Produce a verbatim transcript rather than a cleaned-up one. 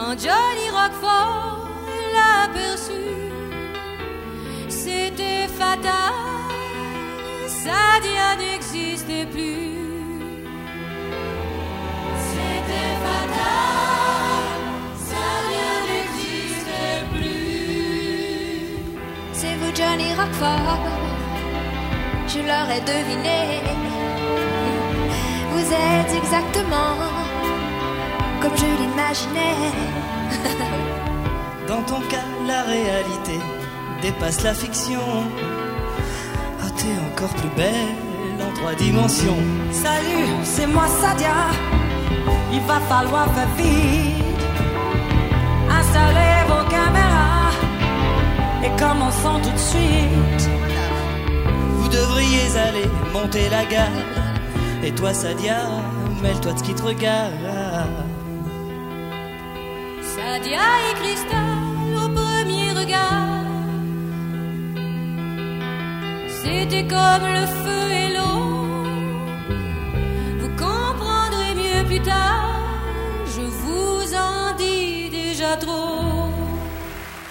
quand Johnny Roquefort l'aperçut. C'était fatal, Sadia n'existait plus. C'était fatal, Sadia n'existait plus. C'est vous Johnny Roquefort, je l'aurais deviné. Vous êtes exactement comme je l'imaginais. Dans ton cas, la réalité dépasse la fiction. Oh, t'es encore plus belle en trois dimensions. Salut, c'est moi Sadia. Il va falloir faire vite. Installez vos caméras et commençons tout de suite. Vous devriez aller monter la gare. Et toi Sadia, mêle-toi de ce qui te regarde. Sadia et Cristal au premier regard, c'était comme le feu et l'eau. Vous comprendrez mieux plus tard, je vous en dis déjà trop.